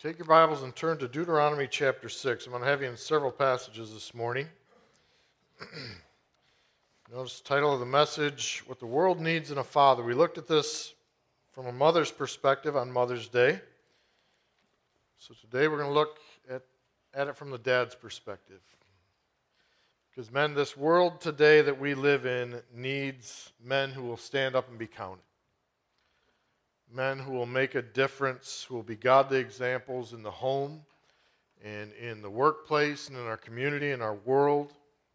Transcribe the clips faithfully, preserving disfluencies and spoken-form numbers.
Take your Bibles and turn to Deuteronomy chapter six. I'm going to have you in several passages this morning. Notice the title of the message, What the World Needs in a Father. We looked at this from a mother's perspective on Mother's Day. So today we're going to look at, at it from the dad's perspective. Because men, this world today that we live in needs men who will stand up and be counted. Men who will make a difference, who will be godly examples in the home and in the workplace and in our community and our world.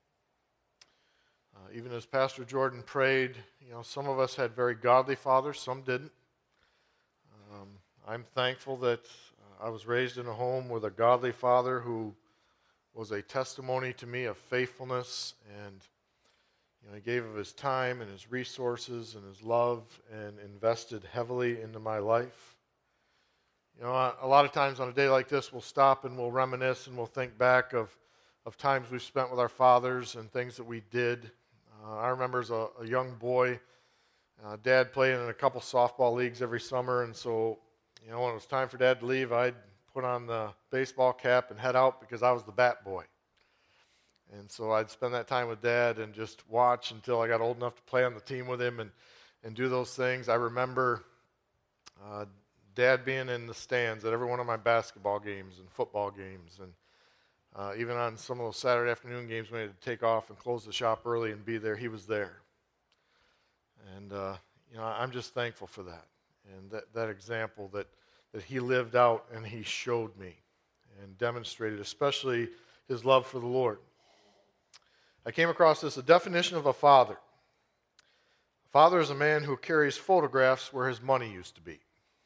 Uh, even as Pastor Jordan prayed, you know, some of us had very godly fathers, some didn't. Um, I'm thankful that uh, I was raised in a home with a godly father who was a testimony to me of faithfulness, and you know, he gave of his time and his resources and his love and invested heavily into my life. You know, a lot of times on a day like this, we'll stop and we'll reminisce and we'll think back of, of times we've spent with our fathers and things that we did. Uh, I remember as a, a young boy, uh, Dad playing in a couple softball leagues every summer, and so, you know, when it was time for Dad to leave, I'd put on the baseball cap and head out because I was the bat boy. And so I'd spend that time with Dad and just watch until I got old enough to play on the team with him and, and do those things. I remember uh, Dad being in the stands at every one of my basketball games and football games, and uh, even on some of those Saturday afternoon games when I had to take off and close the shop early and be there, he was there. And uh, you know, I'm just thankful for that and that, that example that, that he lived out and he showed me and demonstrated, especially his love for the Lord. I came across this, a definition of a father. A father is a man who carries photographs where his money used to be.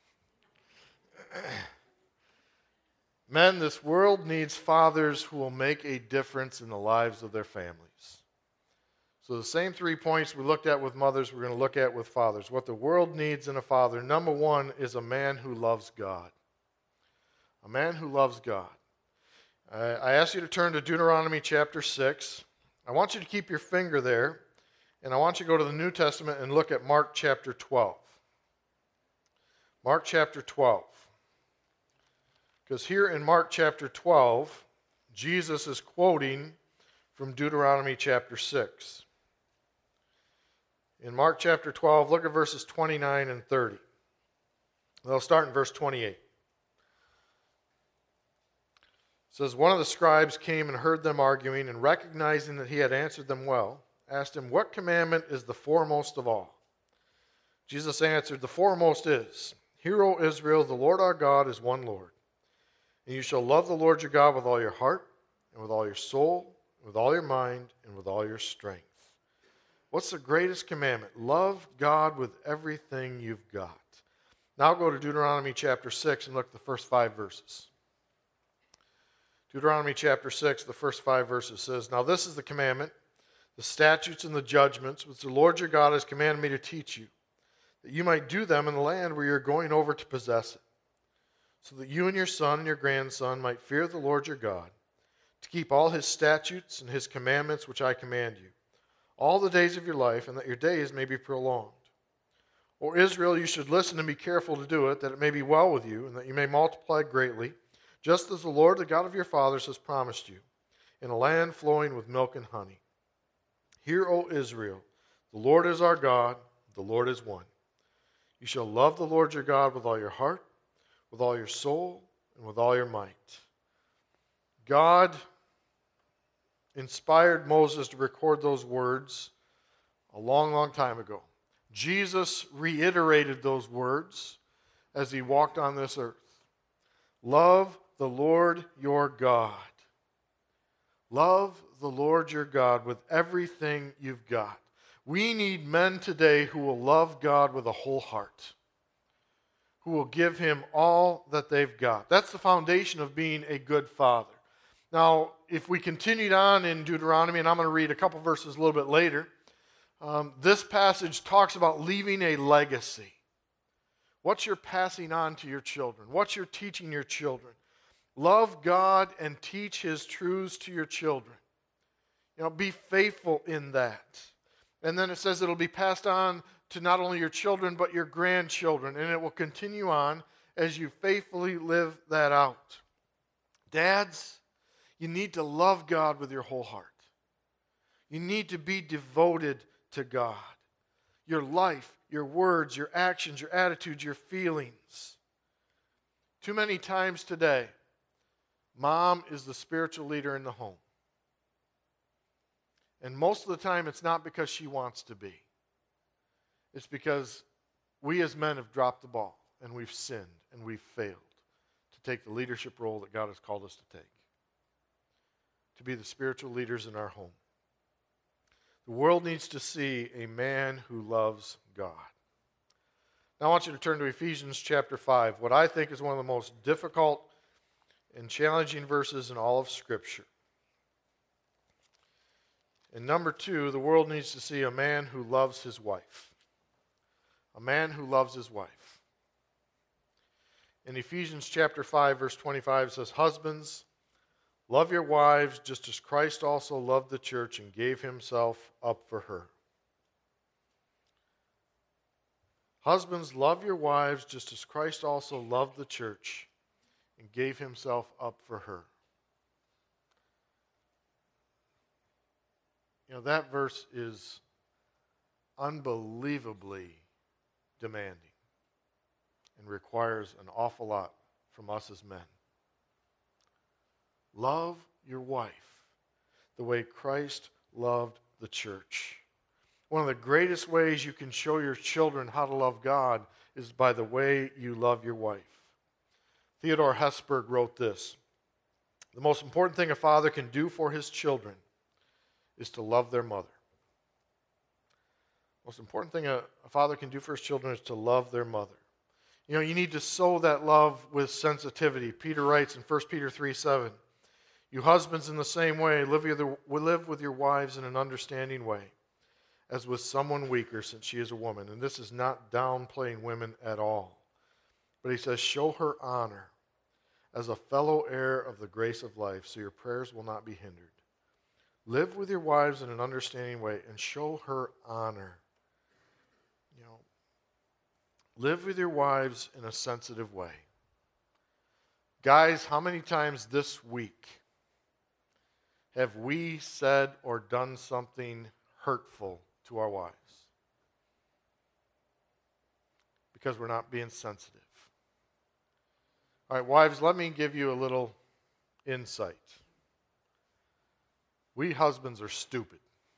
Men, this world needs fathers who will make a difference in the lives of their families. So the same three points we looked at with mothers, we're going to look at with fathers. What the world needs in a father, number one, is a man who loves God. A man who loves God. Uh, I ask you to turn to Deuteronomy chapter six. I want you to keep your finger there, and I want you to go to the New Testament and look at Mark chapter twelve. Mark chapter twelve. Because here in Mark chapter twelve, Jesus is quoting from Deuteronomy chapter six. In Mark chapter twelve, look at verses twenty-nine and thirty. They'll start in verse twenty-eight. It says, one of the scribes came and heard them arguing, and recognizing that he had answered them well, asked him, what commandment is the foremost of all? Jesus answered, the foremost is, hear, O Israel, the Lord our God is one Lord. And you shall love the Lord your God with all your heart, and with all your soul, and with all your mind, and with all your strength. What's the greatest commandment? Love God with everything you've got. Now go to Deuteronomy chapter six and look at the first five verses. Deuteronomy chapter six, the first five verses says, now this is the commandment, the statutes and the judgments, which the Lord your God has commanded me to teach you, that you might do them in the land where you're going over to possess it, so that you and your son and your grandson might fear the Lord your God, to keep all his statutes and his commandments which I command you, all the days of your life, and that your days may be prolonged. O Israel, you should listen and be careful to do it, that it may be well with you, and that you may multiply greatly, just as the Lord, the God of your fathers, has promised you, in a land flowing with milk and honey. Hear, O Israel, the Lord is our God, the Lord is one. You shall love the Lord your God with all your heart, with all your soul, and with all your might. God inspired Moses to record those words a long, long time ago. Jesus reiterated those words as he walked on this earth. Love the Lord your God. Love the Lord your God with everything you've got. We need men today who will love God with a whole heart, who will give him all that they've got. That's the foundation of being a good father. Now, if we continued on in Deuteronomy, and I'm going to read a couple verses a little bit later, um, this passage talks about leaving a legacy. What you're passing on to your children, what you're teaching your children. Love God and teach his truths to your children. You know, be faithful in that. And then it says it'll be passed on to not only your children, but your grandchildren. And it will continue on as you faithfully live that out. Dads, you need to love God with your whole heart. You need to be devoted to God. Your life, your words, your actions, your attitudes, your feelings. Too many times today, mom is the spiritual leader in the home. And most of the time, it's not because she wants to be. It's because we as men have dropped the ball, and we've sinned, and we've failed to take the leadership role that God has called us to take, to be the spiritual leaders in our home. The world needs to see a man who loves God. Now I want you to turn to Ephesians chapter five, what I think is one of the most difficult and challenging verses in all of Scripture. And number two, the world needs to see a man who loves his wife. A man who loves his wife. In Ephesians chapter five, verse twenty-five, it says, "Husbands, love your wives just as Christ also loved the church and gave himself up for her." Husbands, love your wives just as Christ also loved the church and gave himself up for her. You know, that verse is unbelievably demanding and requires an awful lot from us as men. Love your wife the way Christ loved the church. One of the greatest ways you can show your children how to love God is by the way you love your wife. Theodore Hesburgh wrote this: "The most important thing a father can do for his children is to love their mother." The most important thing a, a father can do for his children is to love their mother. You know, you need to sow that love with sensitivity. Peter writes in First Peter three seven, "You husbands in the same way, live with, your, live with your wives in an understanding way, as with someone weaker, since she is a woman." And this is not downplaying women at all. But he says, show her honor as a fellow heir of the grace of life, so your prayers will not be hindered. Live with your wives in an understanding way and show her honor. You know, live with your wives in a sensitive way. Guys, how many times this week have we said or done something hurtful to our wives? Because we're not being sensitive. All right, wives, let me give you a little insight. We husbands are stupid.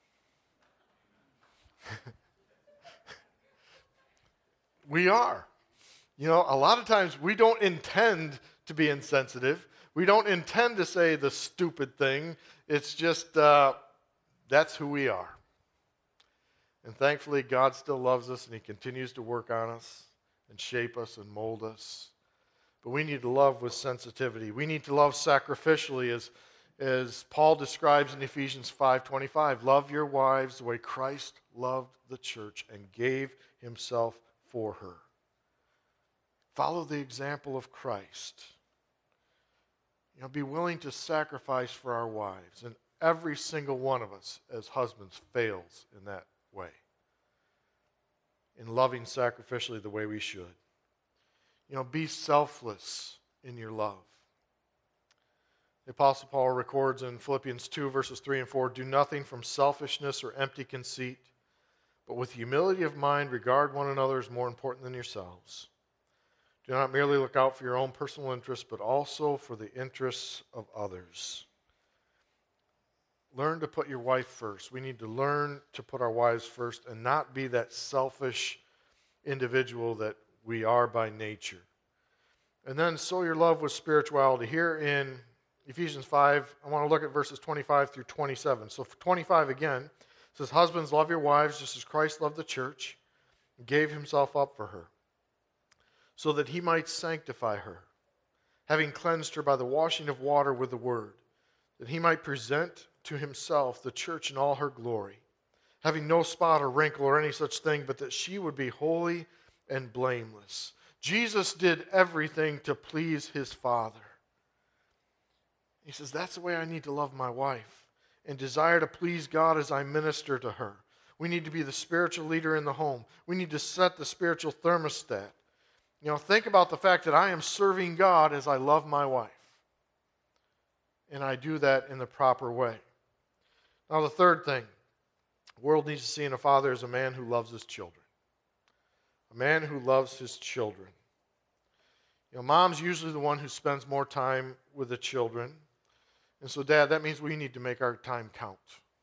We are. You know, a lot of times we don't intend to be insensitive. We don't intend to say the stupid thing. It's just, uh, that's who we are. And thankfully, God still loves us, and he continues to work on us and shape us and mold us. But we need to love with sensitivity. We need to love sacrificially, as As Paul describes in Ephesians five twenty-five, love your wives the way Christ loved the church and gave himself for her. Follow the example of Christ. You know, be willing to sacrifice for our wives. And every single one of us as husbands fails in that way, in loving sacrificially the way we should. You know, be selfless in your love. The Apostle Paul records in Philippians two, verses three and four, "Do nothing from selfishness or empty conceit, but with humility of mind regard one another as more important than yourselves. Do not merely look out for your own personal interests, but also for the interests of others." Learn to put your wife first. We need to learn to put our wives first and not be that selfish individual that we are by nature. And then sow your love with spirituality. Here in Ephesians five, I want to look at verses twenty-five through twenty-seven. So for twenty-five again, it says, "Husbands, love your wives just as Christ loved the church and gave himself up for her, so that he might sanctify her, having cleansed her by the washing of water with the word, that he might present to himself the church in all her glory, having no spot or wrinkle or any such thing, but that she would be holy and blameless." Jesus did everything to please his Father. He says, that's the way I need to love my wife and desire to please God as I minister to her. We need to be the spiritual leader in the home. We need to set the spiritual thermostat. You know, think about the fact that I am serving God as I love my wife. And I do that in the proper way. Now, the third thing the world needs to see in a father is a man who loves his children. A man who loves his children. You know, mom's usually the one who spends more time with the children. And so, Dad, that means we need to make our time count.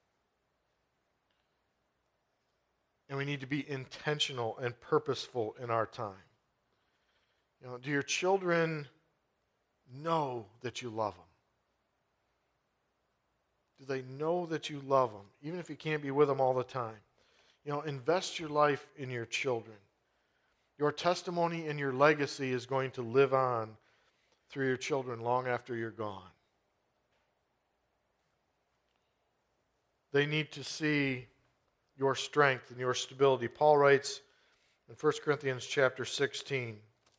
And we need to be intentional and purposeful in our time. You know, do your children know that you love them? Do they know that you love them, even if you can't be with them all the time? You know, invest your life in your children. Your testimony and your legacy is going to live on through your children long after you're gone. They need to see your strength and your stability. Paul writes in First Corinthians chapter sixteen,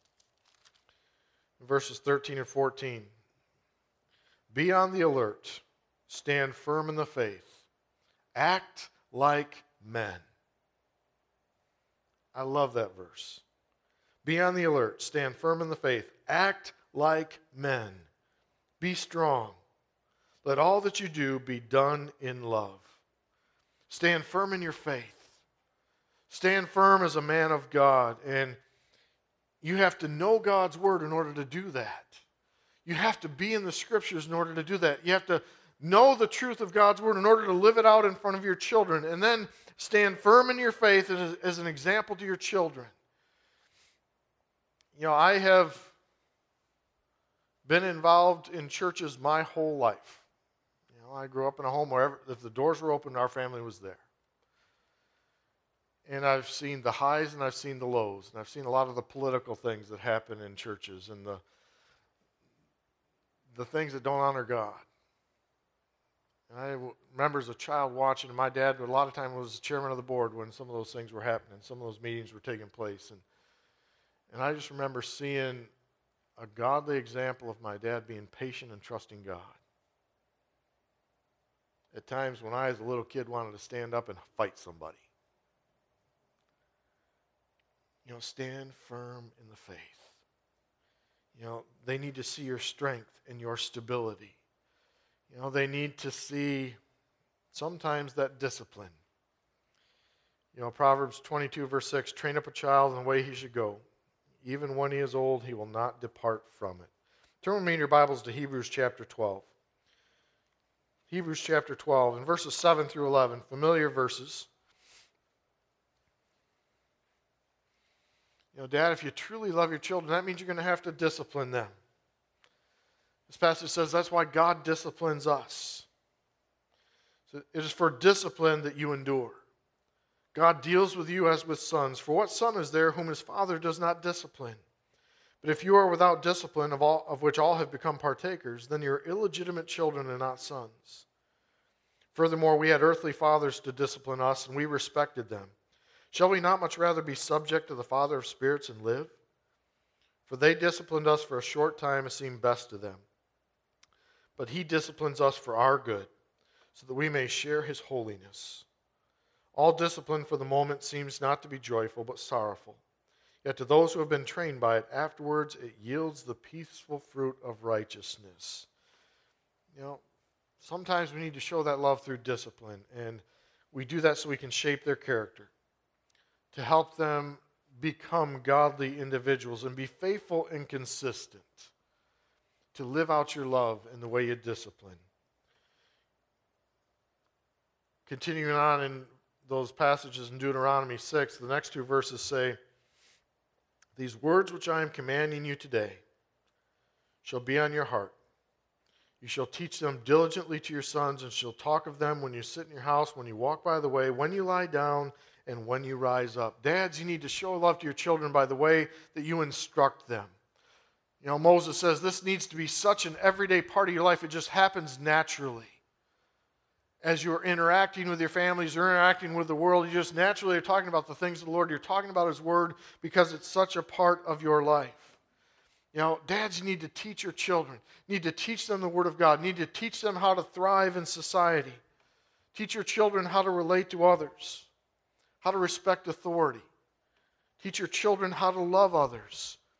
verses thirteen and fourteen, be on the alert, stand firm in the faith, act like men. I love that verse. Be on the alert, stand firm in the faith, act like men, be strong. Let all that you do be done in love. Stand firm in your faith. Stand firm as a man of God. And you have to know God's word in order to do that. You have to be in the scriptures in order to do that. You have to know the truth of God's word in order to live it out in front of your children. And then stand firm in your faith as, as an example to your children. You know, I have been involved in churches my whole life. You know, I grew up in a home where if the doors were open, our family was there. And I've seen the highs and I've seen the lows. And I've seen a lot of the political things that happen in churches and the, the things that don't honor God. And I remember as a child watching, and my dad, a lot of time was chairman of the board when some of those things were happening, some of those meetings were taking place. And And I just remember seeing a godly example of my dad being patient and trusting God. At times when I, as a little kid, wanted to stand up and fight somebody. You know, stand firm in the faith. You know, they need to see your strength and your stability. You know, they need to see sometimes that discipline. You know, Proverbs twenty-two, verse six, train up a child in the way he should go. Even when he is old, he will not depart from it. Turn with me in your Bibles to Hebrews chapter twelve. Hebrews chapter twelve, in verses seven through eleven, familiar verses. You know, Dad, if you truly love your children, that means you're going to have to discipline them. This passage says that's why God disciplines us. So it is for discipline that you endure. God deals with you as with sons. For what son is there whom his father does not discipline? But if you are without discipline, of, all, of which all have become partakers, then you are illegitimate children and not sons. Furthermore, we had earthly fathers to discipline us, and we respected them. Shall we not much rather be subject to the Father of spirits and live? For they disciplined us for a short time as seemed best to them. But he disciplines us for our good, so that we may share his holiness. All discipline for the moment seems not to be joyful, but sorrowful. Yet to those who have been trained by it, afterwards it yields the peaceful fruit of righteousness. You know, sometimes we need to show that love through discipline, and we do that so we can shape their character, to help them become godly individuals and be faithful and consistent, to live out your love in the way you discipline. Continuing on in those passages in Deuteronomy six, the next two verses say, these words which I am commanding you today shall be on your heart. You shall teach them diligently to your sons, and shall talk of them when you sit in your house, when you walk by the way, when you lie down, and when you rise up. Dads, you need to show love to your children by the way that you instruct them. You know, Moses says this needs to be such an everyday part of your life. It just happens naturally. As you're interacting with your families, you're interacting with the world, you just naturally are talking about the things of the Lord. You're talking about his word because it's such a part of your life. You know, dads, you need to teach your children. You need to teach them the word of God. You need to teach them how to thrive in society. Teach your children how to relate to others, how to respect authority. Teach your children how to love others,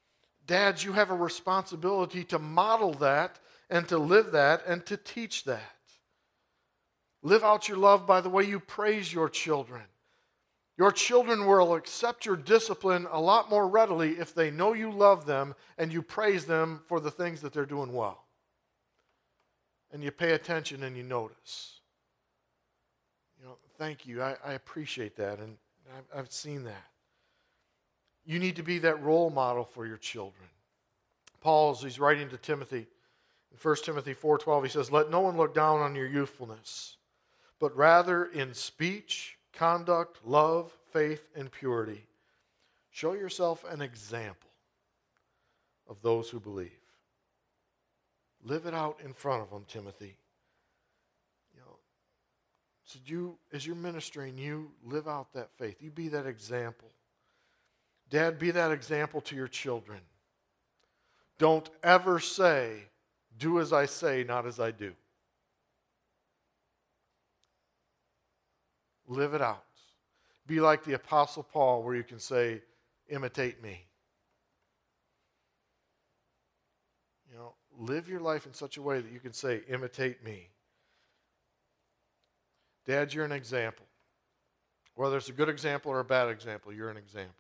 Dads, you have a responsibility to model that and to live that and to teach that. Live out your love by the way you praise your children. Your children will accept your discipline a lot more readily if they know you love them and you praise them for the things that they're doing well. And you pay attention and you notice. You know, thank you. I, I appreciate that, and I've, I've seen that. You need to be that role model for your children. Paul, as he's writing to Timothy, in First Timothy four twelve, he says, "Let no one look down on your youthfulness, but rather in speech, conduct, love, faith, and purity, show yourself an example of those who believe." Live it out in front of them, Timothy. You know, so you, as you're ministering, you live out that faith. You be that example. Dad, be that example to your children. Don't ever say, "Do as I say, not as I do." Live it out. Be like the Apostle Paul, where you can say, "Imitate me." You know, live your life in such a way that you can say, "Imitate me." Dad, you're an example. Whether it's a good example or a bad example, you're an example.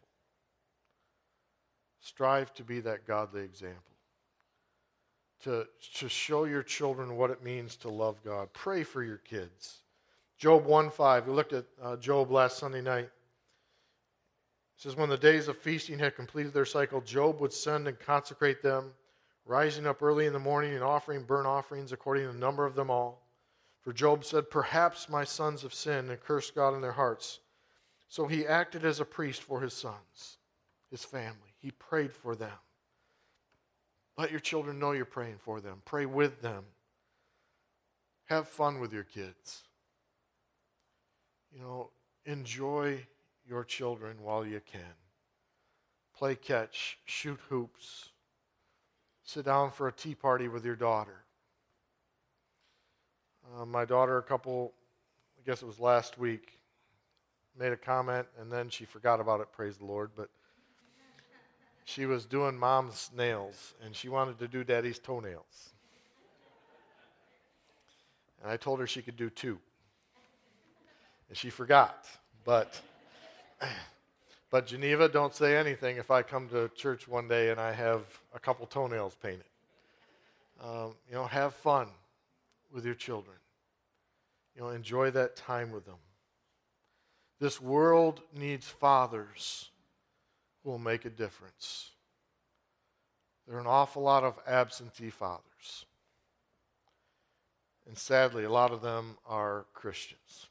Strive to be that godly example. To, to show your children what it means to love God. Pray for your kids. Job one five, we looked at uh, Job last Sunday night. It says, when the days of feasting had completed their cycle, Job would send and consecrate them, rising up early in the morning and offering burnt offerings according to the number of them all. For Job said, "Perhaps my sons have sinned and cursed God in their hearts." So he acted as a priest for his sons, his family. He prayed for them. Let your children know you're praying for them. Pray with them. Have fun with your kids. You know, enjoy your children while you can. Play catch, shoot hoops. Sit down for a tea party with your daughter. Uh, my daughter, a couple, I guess it was last week, made a comment and then she forgot about it, praise the Lord, but she was doing mom's nails and she wanted to do daddy's toenails. And I told her she could do two. And she forgot. But, but Geneva, don't say anything if I come to church one day and I have a couple toenails painted. Um, you know, have fun with your children. You know, enjoy that time with them. This world needs fathers who will make a difference. There are an awful lot of absentee fathers. And sadly, a lot of them are Christians.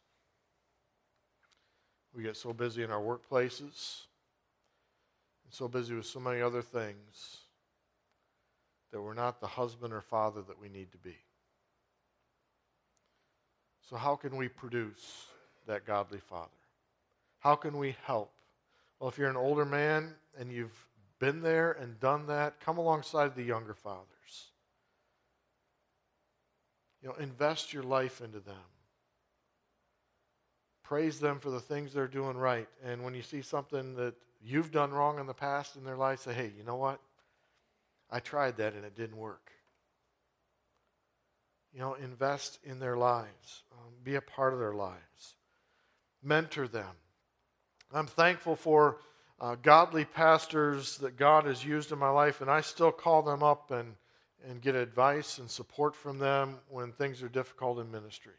We get so busy in our workplaces and so busy with so many other things that we're not the husband or father that we need to be. So how can we produce that godly father? How can we help? Well, if you're an older man and you've been there and done that, come alongside the younger fathers. You know, invest your life into them. Praise them for the things they're doing right. And when you see something that you've done wrong in the past in their life, say, "Hey, you know what? I tried that and it didn't work." You know, invest in their lives. Um, be a part of their lives. Mentor them. I'm thankful for uh, godly pastors that God has used in my life, and I still call them up and, and get advice and support from them when things are difficult in ministry.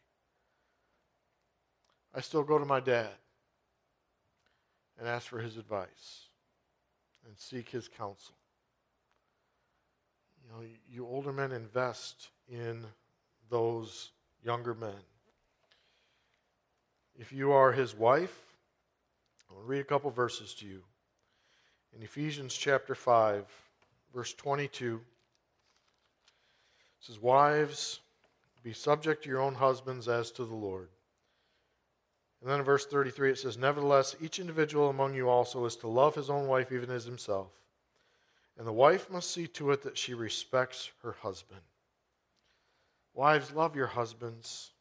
I still go to my dad and ask for his advice and seek his counsel. You know, you older men, invest in those younger men. If you are his wife, I'll read a couple verses to you. In Ephesians chapter five, verse twenty-two, it says, "Wives, be subject to your own husbands as to the Lord." And then in verse thirty-three it says, "Nevertheless, each individual among you also is to love his own wife even as himself. And the wife must see to it that she respects her husband." Wives, love your husbands.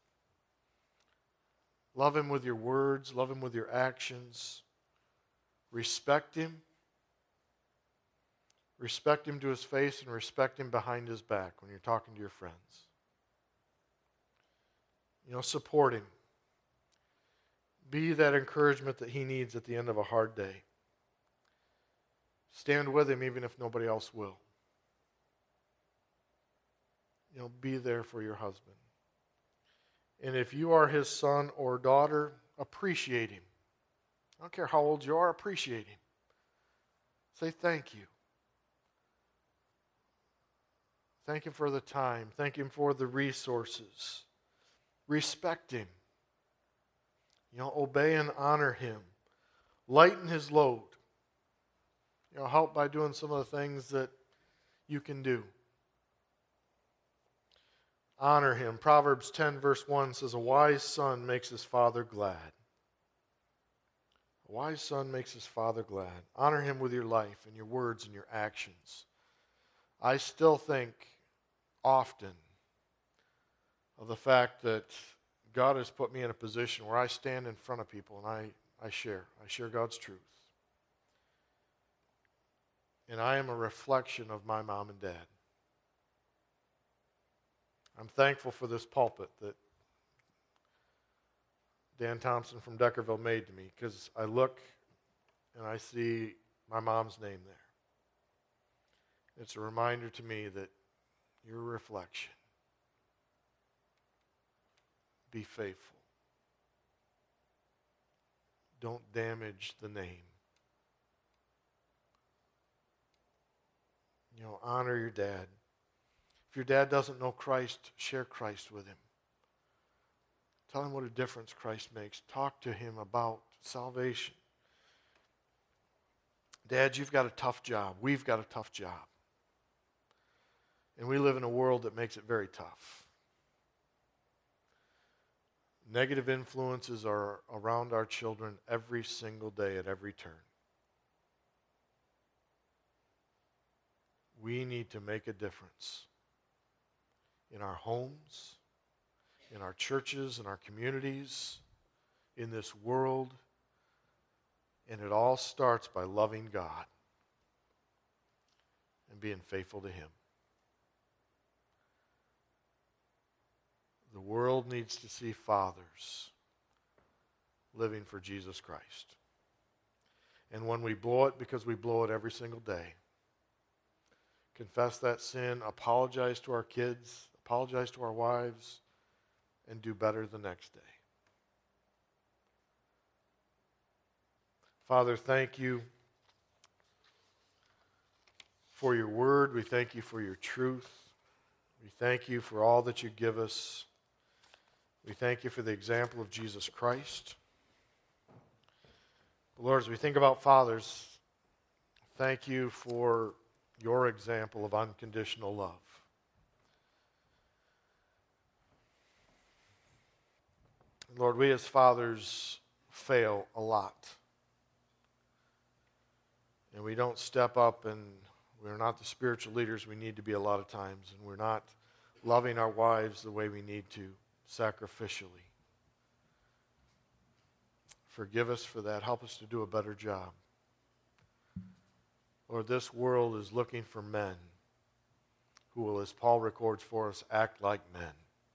Love him with your words. Love him with your actions. Respect him. Respect him to his face and respect him behind his back when you're talking to your friends. You know, support him. Be that encouragement that he needs at the end of a hard day. Stand with him even if nobody else will. You know, be there for your husband. And if you are his son or daughter, appreciate him. I don't care how old you are, appreciate him. Say thank you. Thank him for the time. Thank him for the resources. Respect him. You know, obey and honor him. Lighten his load. You know, help by doing some of the things that you can do. Honor him. Proverbs ten verse one says, a wise son makes his father glad. A wise son makes his father glad. Honor him with your life and your words and your actions. I still think often of the fact that God has put me in a position where I stand in front of people and I, I share. I share God's truth. And I am a reflection of my mom and dad. I'm thankful for this pulpit that Dan Thompson from Deckerville made to me, because I look and I see my mom's name there. It's a reminder to me that you're a reflection. Be faithful. Don't damage the name. You know, honor your dad. If your dad doesn't know Christ, share Christ with him. Tell him what a difference Christ makes. Talk to him about salvation. Dad, you've got a tough job. We've got a tough job. And we live in a world that makes it very tough. Negative influences are around our children every single day at every turn. We need to make a difference in our homes, in our churches, in our communities, in this world. And it all starts by loving God and being faithful to him. The world needs to see fathers living for Jesus Christ. And when we blow it, because we blow it every single day, confess that sin, apologize to our kids, apologize to our wives, and do better the next day. Father, thank you for your word. We thank you for your truth. We thank you for all that you give us. We thank you for the example of Jesus Christ. Lord, as we think about fathers, thank you for your example of unconditional love. Lord, we as fathers fail a lot. And we don't step up, and we're not the spiritual leaders we need to be a lot of times, and we're not loving our wives the way we need to, sacrificially. Forgive us for that. Help us to do a better job. Lord, this world is looking for men who will, as Paul records for us, act like men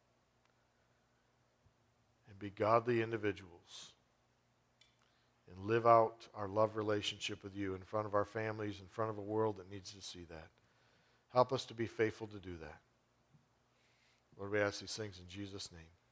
and be godly individuals and live out our love relationship with you in front of our families, in front of a world that needs to see that. Help us to be faithful to do that. Lord, we ask these things in Jesus' name.